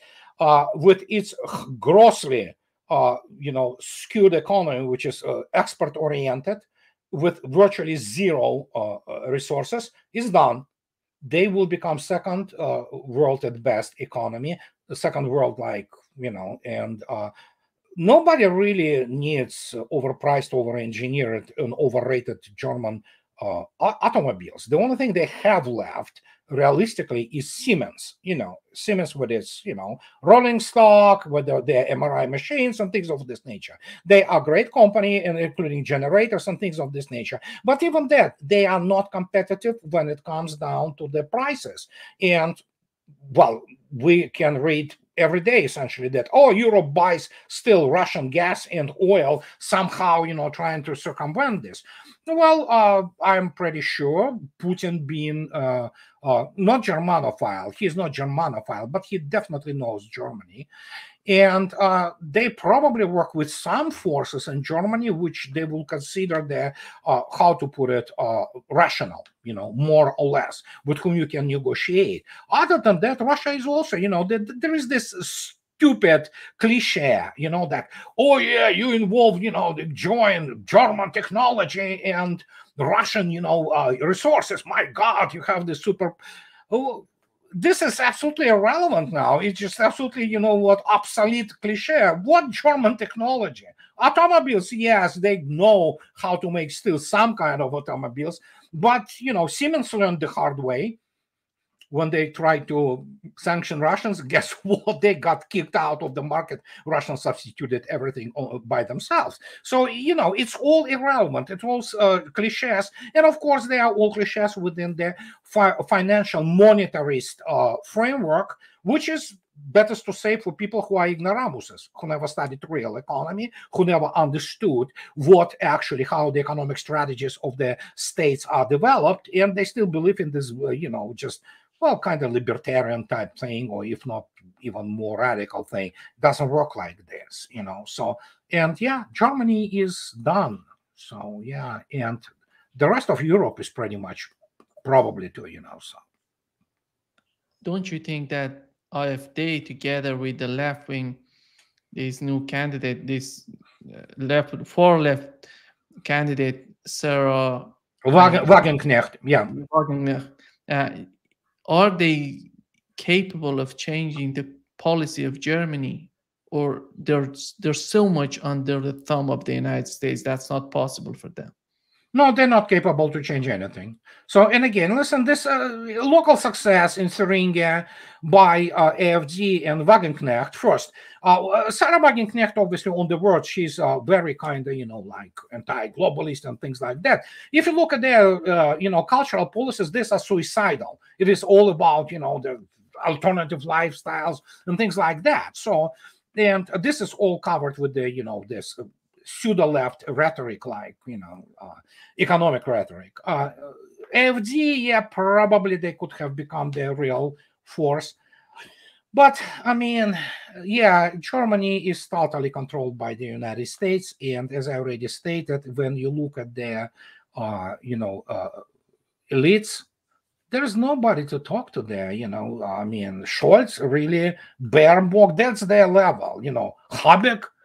uh, with its grossly, uh, you know, skewed economy, which is uh, export oriented, with virtually zero uh, resources, is done. They will become second uh, world at best economy, the second world, like, you know, and. Uh, Nobody really needs overpriced, over-engineered, and overrated German uh, automobiles. The only thing they have left, realistically, is Siemens. You know, Siemens with its, you know, rolling stock, with their, their M R I machines and things of this nature. They are a great company, and including generators and things of this nature. But even that, they are not competitive when it comes down to the prices. And, well, we can read every day essentially that, oh, Europe buys still Russian gas and oil, somehow, you know, trying to circumvent this. Well, uh, I'm pretty sure Putin being uh, uh, not Germanophile, he's not Germanophile, but he definitely knows Germany. And uh, they probably work with some forces in Germany, which they will consider the, uh, how to put it, uh, rational, you know, more or less, with whom you can negotiate. Other than that, Russia is also, you know, the, the, there is this stupid cliche, you know, that, oh yeah, you involve, you know, the join German technology and Russian, you know, uh, resources. My God, you have the super... Oh, this is absolutely irrelevant now. It's just absolutely, you know what, obsolete cliche. What German technology? Automobiles, yes, they know how to make still some kind of automobiles, but, you know, Siemens learned the hard way. When they tried to sanction Russians, guess what? They got kicked out of the market. Russians substituted everything by themselves. So, you know, it's all irrelevant. It's all uh, cliches. And of course, they are all cliches within the fi financial monetarist uh, framework, which is, better to say, for people who are ignoramuses, who never studied real economy, who never understood what actually, how the economic strategies of the states are developed. And they still believe in this, uh, you know, just, well, kind of libertarian type thing, or if not even more radical thing. It doesn't work like this, you know. So, and yeah, Germany is done. So, yeah, and the rest of Europe is pretty much probably too, you know. So, don't you think that A F D, together with the left wing, this new candidate, this left, far left candidate, Sarah Wagen, Wagenknecht, yeah, Wagenknecht, uh, are they capable of changing the policy of Germany, or they're they're so much under the thumb of the United States that's not possible for them? No, they're not capable to change anything. So, and again, listen, this uh, local success in Thuringia by uh, A F D and Wagenknecht. First, uh, Sarah Wagenknecht, obviously, on the word, she's uh, very kind of, you know, like anti-globalist and things like that. If you look at their, uh, you know, cultural policies, these are suicidal. It is all about, you know, the alternative lifestyles and things like that. So, and this is all covered with the, you know, this Uh, pseudo-left rhetoric, like, you know, uh, economic rhetoric. Uh, A F D, yeah, probably they could have become the real force. But, I mean, yeah, Germany is totally controlled by the United States. And as I already stated, when you look at their, uh, you know, uh, elites, there's nobody to talk to there, you know. I mean, Scholz, really, Baerbock, that's their level, you know. Habeck,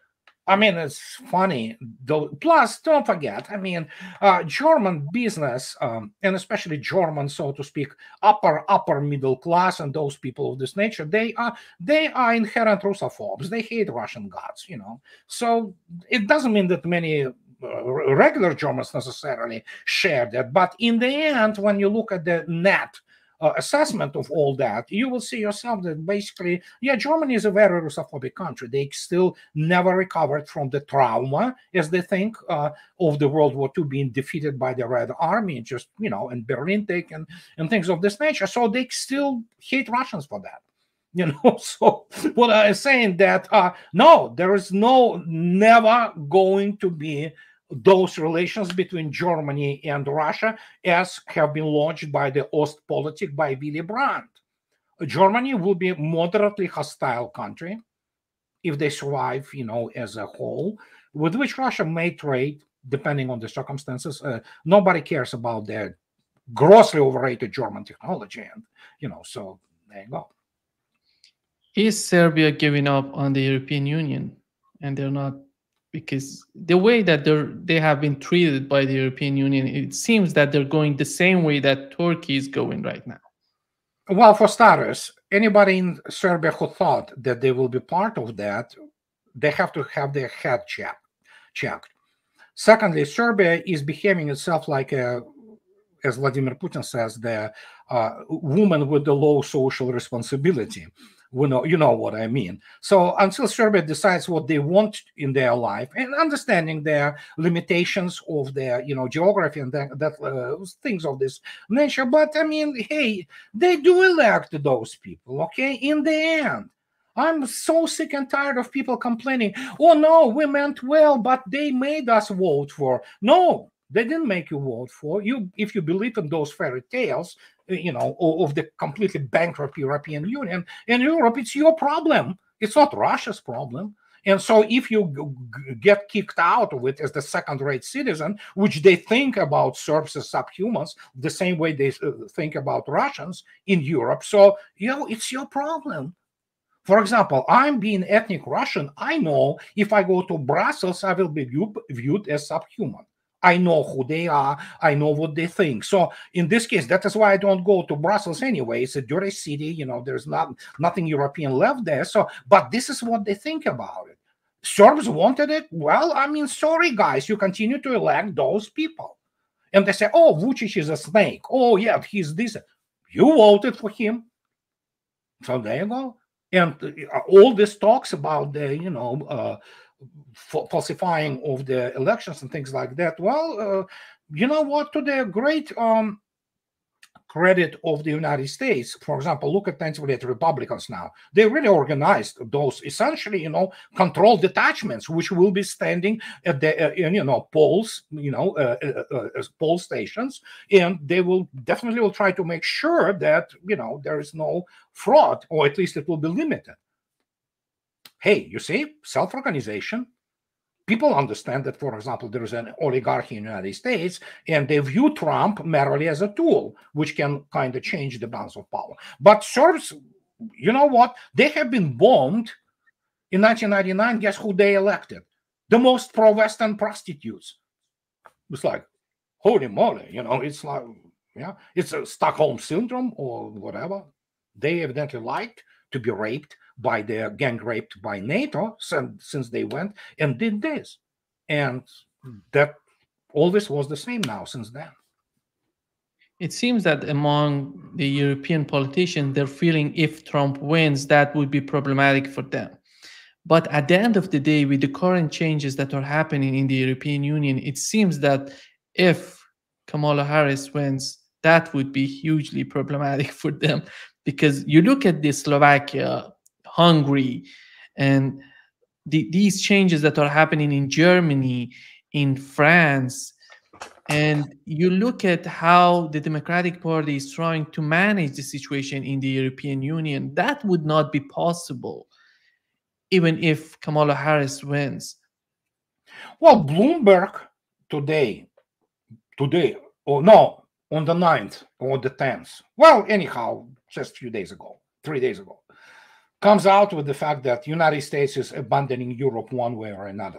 I mean, it's funny. Though. Plus, don't forget, I mean, uh, German business, um, and especially German, so to speak, upper upper middle class, and those people of this nature, they are they are inherent Russophobes. They hate Russian gods, you know. So it doesn't mean that many uh, regular Germans necessarily share that. But in the end, when you look at the net Uh, assessment of all that, you will see yourself that basically, yeah, Germany is a very Russophobic country. They still never recovered from the trauma, as they think, uh, of the World War Two being defeated by the Red Army, just, you know, and Berlin taken and things of this nature. So they still hate Russians for that. You know, so what I'm saying that, uh, no, there is no, never going to be those relations between Germany and Russia as have been launched by the Ostpolitik by Willy Brandt. Germany will be a moderately hostile country if they survive, you know, as a whole, with which Russia may trade, depending on the circumstances. Uh, nobody cares about their grossly overrated German technology. And, you know, so there you go. Is Serbia giving up on the European Union? And they're not, because the way that they're they have been treated by the European Union, it seems that they're going the same way that Turkey is going right now. Well, for starters, anybody in Serbia who thought that they will be part of that, they have to have their head check, checked. Secondly, Serbia is behaving itself like a, as Vladimir Putin says, the uh, woman with the low social responsibility. We know, you know what I mean. So until Serbia decides what they want in their life and understanding their limitations of their, you know, geography and that, that uh, things of this nature. But I mean, hey, they do elect those people, okay? In the end, I'm so sick and tired of people complaining, oh no, we meant well, but they made us vote for. No, they didn't make you vote for you. If you believe in those fairy tales, you know, of the completely bankrupt European Union, in Europe, it's your problem. It's not Russia's problem. And so if you get kicked out of it as the second-rate citizen, which they think about Serbs as subhumans, the same way they think about Russians in Europe, so, you know, it's your problem. For example, I'm being ethnic Russian. I know if I go to Brussels, I will be viewed, viewed as subhuman. I know who they are. I know what they think. So in this case, that is why I don't go to Brussels anyway. It's a dirty city. You know, there's not nothing European left there. So, but this is what they think about it. Serbs wanted it. Well, I mean, sorry, guys, you continue to elect those people. And they say, oh, Vucic is a snake. Oh, yeah, he's this. You voted for him. So there you go. And all this talks about the, you know, uh, falsifying of the elections and things like that. Well, uh, you know what? To the great um, credit of the United States, for example, look attentively at Republicans now. They really organized those essentially, you know, controlled detachments, which will be standing at the, uh, you know, polls, you know, uh, uh, uh, poll stations, and they will definitely will try to make sure that, you know, there is no fraud, or at least it will be limited. Hey, you see, self-organization. People understand that, for example, there is an oligarchy in the United States, and they view Trump merely as a tool, which can kind of change the balance of power. But Serbs, you know what? They have been bombed in nineteen ninety-nine. Guess who they elected? The most pro-Western prostitutes. It's like, holy moly, you know, it's like, yeah, it's a Stockholm syndrome or whatever. They evidently liked to be raped by the gang raped by NATO since, since they went and did this. And that all this was the same now since then. It seems that among the European politicians, they're feeling if Trump wins, that would be problematic for them. But at the end of the day, with the current changes that are happening in the European Union, it seems that if Kamala Harris wins, that would be hugely problematic for them. Because you look at the Slovakia, Hungary, and the, these changes that are happening in Germany, in France, and you look at how the Democratic Party is trying to manage the situation in the European Union, that would not be possible even if Kamala Harris wins. Well, Bloomberg today, today, or no, on the ninth or the tenth, well, anyhow, just a few days ago, three days ago, comes out with the fact that the United States is abandoning Europe one way or another.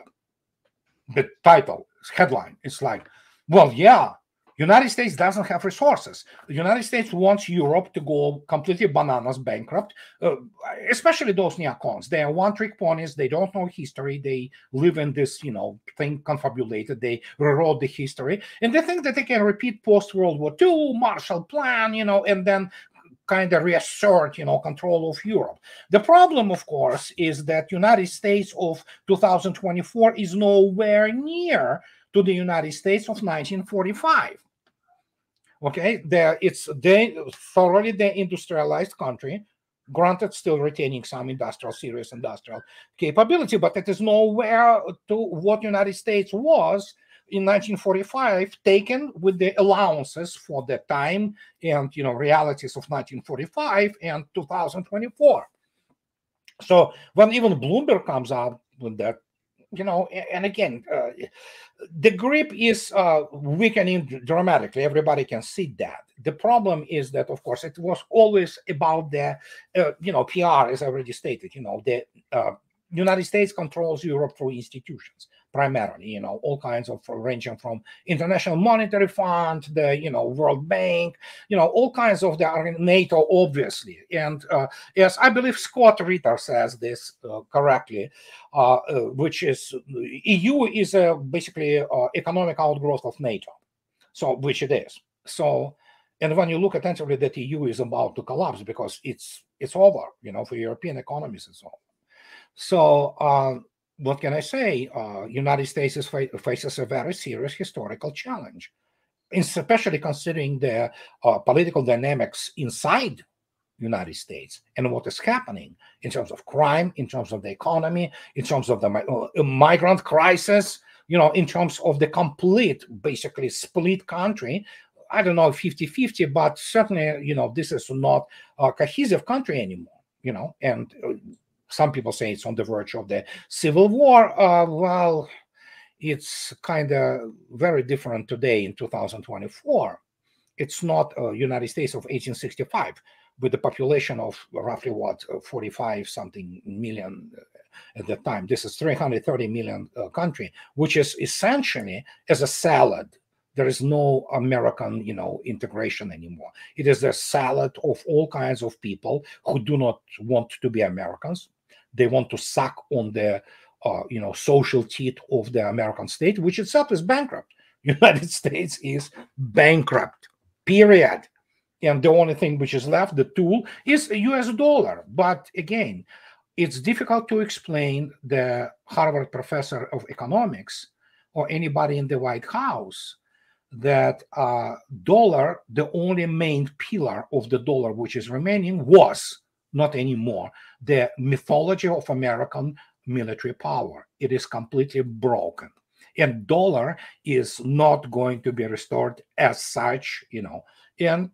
The title, headline, it's like, well, yeah, United States doesn't have resources. The United States wants Europe to go completely bananas, bankrupt, uh, especially those neocons. They are one-trick ponies. They don't know history. They live in this, you know, thing confabulated. They rewrote the history. And they think that they can repeat post-World War Two, Marshall Plan, you know, and then kind of reassert, you know, control of Europe. The problem, of course, is that United States of two thousand twenty-four is nowhere near to the United States of nineteen forty-five. Okay, there it's they thoroughly de-industrialized country, granted still retaining some industrial, serious industrial capability, but it is nowhere to what United States was in nineteen forty-five, taken with the allowances for the time and, you know, realities of nineteen forty-five and two thousand twenty-four. So when even Bloomberg comes out with that, you know, and again, uh, the grip is uh, weakening dramatically. Everybody can see that. The problem is that, of course, it was always about the, uh, you know, P R, as I already stated. You know, the uh, United States controls Europe through institutions, primarily. You know, all kinds of, ranging from International Monetary Fund, the, you know, World Bank, you know, all kinds of the NATO, obviously. And uh, yes, I believe Scott Ritter says this uh, correctly. Uh, uh, which is E U is a basically uh, economic outgrowth of NATO, so which it is. So, and when you look attentively, that E U is about to collapse because it's it's over, you know, for European economies and so on. So, uh, what can I say? Uh, United States is fa faces a very serious historical challenge, especially considering the uh, political dynamics inside United States and what is happening in terms of crime, in terms of the economy, in terms of the uh, migrant crisis, you know, in terms of the complete, basically split country. I don't know, fifty fifty, but certainly, you know, this is not a cohesive country anymore, you know, and uh, some people say it's on the verge of the civil war. Uh, well, it's kind of very different today in two thousand twenty-four. It's not a United States of eighteen sixty-five. With the population of roughly what forty-five something million at the time. This is three hundred thirty million uh, country, which is essentially as a salad. There is no American, you know, integration anymore. It is a salad of all kinds of people who do not want to be Americans. They want to suck on the, uh, you know, social teeth of the American state, which itself is bankrupt. United States is bankrupt, period. And the only thing which is left, the tool, is a U S dollar. But again, it's difficult to explain the Harvard professor of economics or anybody in the White House that uh, dollar, the only main pillar of the dollar which is remaining was, not anymore, the mythology of American military power. It is completely broken. And dollar is not going to be restored as such, you know. And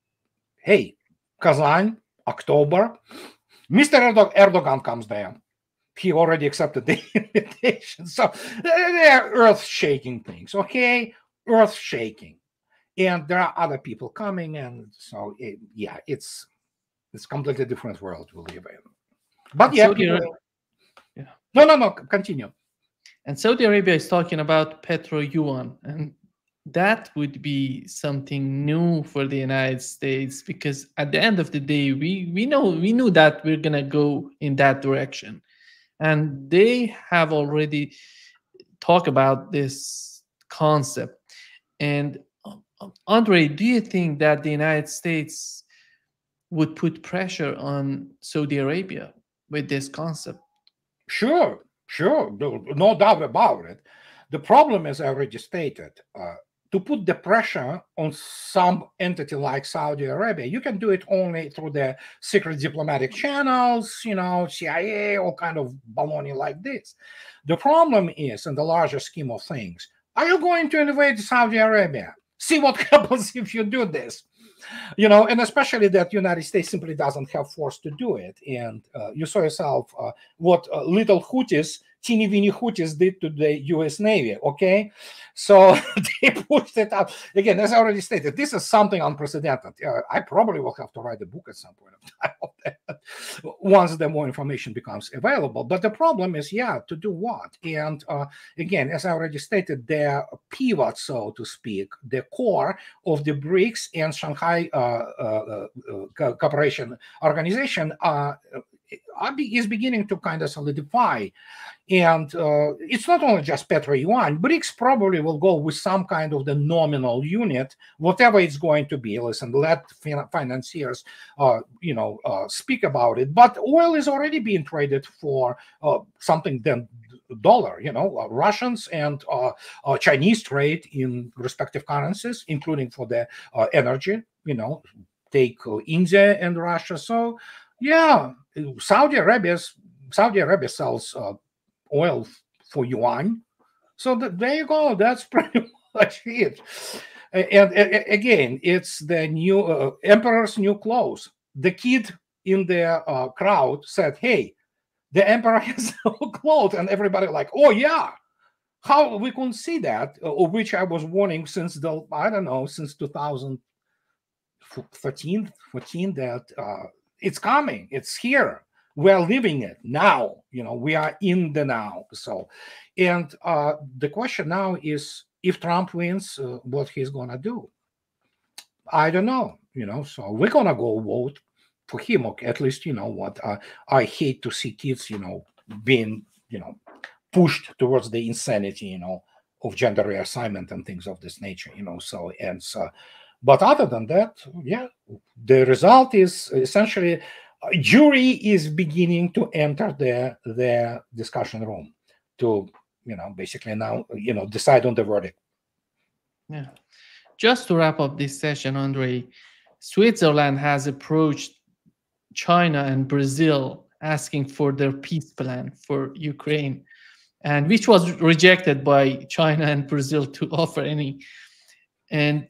hey, Kazan, October, Mister Erdogan comes there. He already accepted the invitation. So they're earth-shaking things, okay? Earth-shaking. And there are other people coming, and so, it, yeah, it's it's completely different world we live in. But yeah, Saudi people, Arabia, yeah. no, no, no, continue. And Saudi Arabia is talking about petro yuan, and that would be something new for the United States, because at the end of the day, we we know we knew that we're gonna go in that direction, and they have already talked about this concept. And um, Andre, do you think that the United States would put pressure on Saudi Arabia with this concept? Sure, sure, no, no doubt about it. The problem, as I already stated, uh, to put the pressure on some entity like Saudi Arabia, you can do it only through the secret diplomatic channels, you know, C I A, all kind of baloney like this. The problem is, in the larger scheme of things, are you going to invade Saudi Arabia? See what happens if you do this. You know, and especially that United States simply doesn't have force to do it. And uh, you saw yourself uh, what uh, little Houthis teeny weeny Houthis did to the U S Navy. Okay, so they pushed it up again. As I already stated, this is something unprecedented. Uh, I probably will have to write a book at some point of time on that once the more information becomes available. But the problem is, yeah, to do what? And uh, again, as I already stated, the pivot, so to speak, the core of the BRICS and Shanghai uh, uh, uh, Cooperation Organization uh, is beginning to kind of solidify. And uh, it's not only just petro yuan. BRICS probably will go with some kind of the nominal unit, whatever it's going to be. Listen, let fin financiers, uh, you know, uh, speak about it. But oil is already being traded for uh, something than dollar. You know, uh, Russians and uh, uh, Chinese trade in respective currencies, including for the uh, energy. You know, take uh, India and Russia. So, yeah, Saudi Arabia's Saudi Arabia sells uh, oil for yuan. So th there you go. That's pretty much it. And, and again, it's the new uh, emperor's new clothes. The kid in the uh, crowd said, "Hey, the emperor has no clothes," and everybody like, "Oh yeah." How we couldn't see that, uh, of which I was warning since the I don't know since two thousand thirteen, fourteen that uh, it's coming, it's here. We're living it now. You know, we are in the now. So, and uh, the question now is, if Trump wins, uh, what he's gonna do? I don't know. You know, so we're gonna go vote for him. Okay, at least you know what. Uh, I hate to see kids, you know, being you know pushed towards the insanity, you know, of gender reassignment and things of this nature. You know, so and so. But other than that, yeah, the result is essentially. A jury is beginning to enter the the discussion room to you know basically now you know decide on the verdict. Yeah. Just to wrap up this session, Andrei, Switzerland has approached China and Brazil asking for their peace plan for Ukraine, and which was rejected by China and Brazil to offer any. And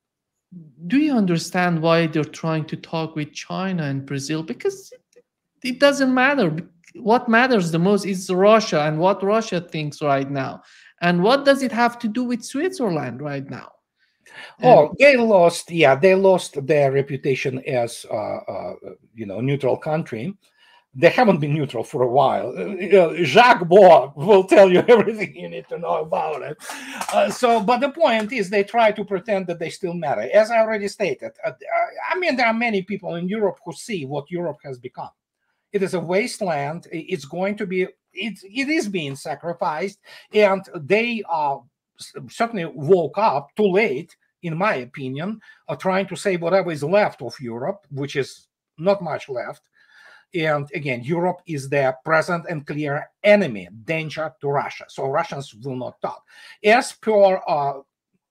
do you understand why they're trying to talk with China and Brazil? Because it, it doesn't matter. What matters the most is Russia and what Russia thinks right now. And what does it have to do with Switzerland right now? Oh, and they lost, yeah, they lost their reputation as, uh, uh, you know, neutral country. They haven't been neutral for a while. Uh, Jacques Bois will tell you everything you need to know about it. Uh, so, but the point is they try to pretend that they still matter. As I already stated, uh, I mean, there are many people in Europe who see what Europe has become. It is a wasteland. It's going to be, it, it is being sacrificed. And they uh, certainly woke up too late, in my opinion, uh, trying to save whatever is left of Europe, which is not much left. And again, Europe is their present and clear enemy, danger to Russia. So Russians will not talk. As per uh,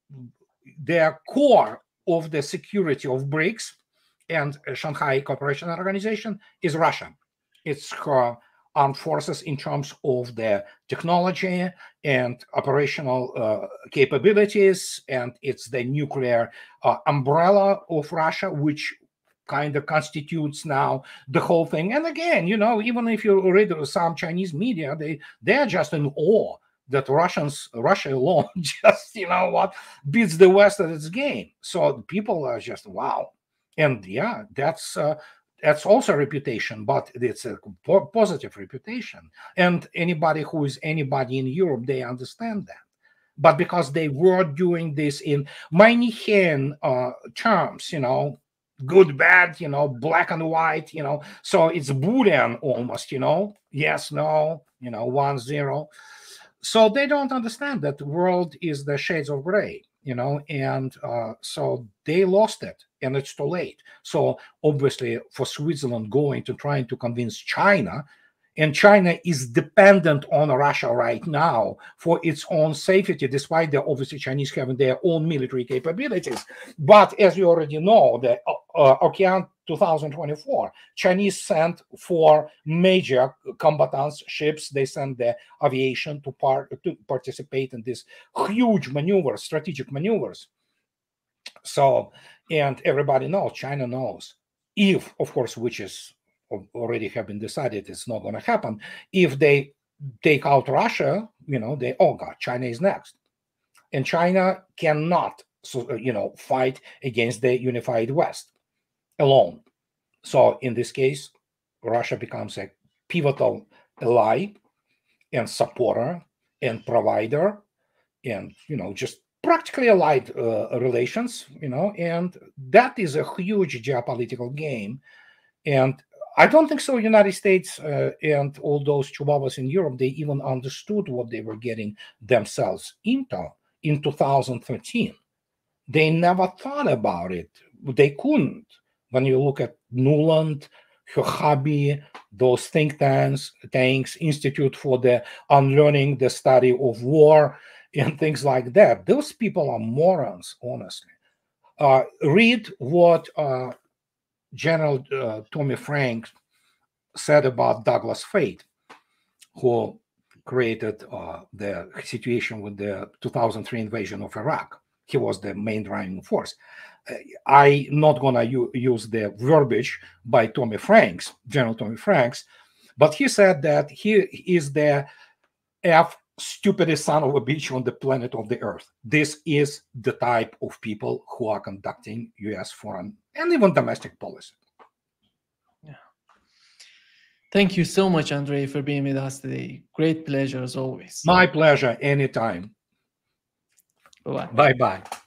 their core of the security of BRICS and Shanghai Cooperation Organization is Russia. It's her armed forces in terms of the technology and operational uh, capabilities, and it's the nuclear uh, umbrella of Russia, which kind of constitutes now the whole thing. And again, you know, even if you read some Chinese media, they they're just in awe that Russians, Russia alone, just you know what, beats the West at its game. So people are just wow, and yeah, that's uh, that's also a reputation, but it's a po positive reputation. And anybody who is anybody in Europe, they understand that. But because they were doing this in Manichaean uh, terms, you know. Good, bad, you know, black and white, you know, so it's Boolean almost, you know, yes, no, you know, one, zero. So they don't understand that the world is the shades of gray, you know, and uh, so they lost it and it's too late. So obviously for Switzerland going to trying to convince China, and China is dependent on Russia right now for its own safety, despite the obviously Chinese having their own military capabilities. But as you already know, the uh, Okean two thousand twenty-four, Chinese sent four major combatants ships. They sent the aviation to, part, to participate in these huge maneuvers, strategic maneuvers. So, and everybody knows, China knows, if, of course, which is already have been decided it's not going to happen, if they take out Russia, you know, they, oh God, China is next. And China cannot, so, you know, fight against the unified West alone. So in this case, Russia becomes a pivotal ally and supporter and provider and, you know, just practically allied uh, relations, you know, and that is a huge geopolitical game. And I don't think so United States uh, and all those chihuahuas in Europe, they even understood what they were getting themselves into in two thousand thirteen. They never thought about it. They couldn't. When you look at Nuland, her hobby, those think tanks, tanks, Institute for the Unlearning the Study of War, and things like that. Those people are morons, honestly. Uh, read what uh, General uh, Tommy Franks said about Douglas Fate, who created uh, the situation with the two thousand three invasion of Iraq. He was the main driving force. Uh, I'm not going to use the verbiage by Tommy Franks, General Tommy Franks, but he said that he is the F stupidest son of a bitch on the planet of the earth. This is the type of people who are conducting U S foreign and even domestic policy. Yeah. Thank you so much, Andrei, for being with us today. Great pleasure as always. My pleasure, anytime. Bye-bye. Bye-bye.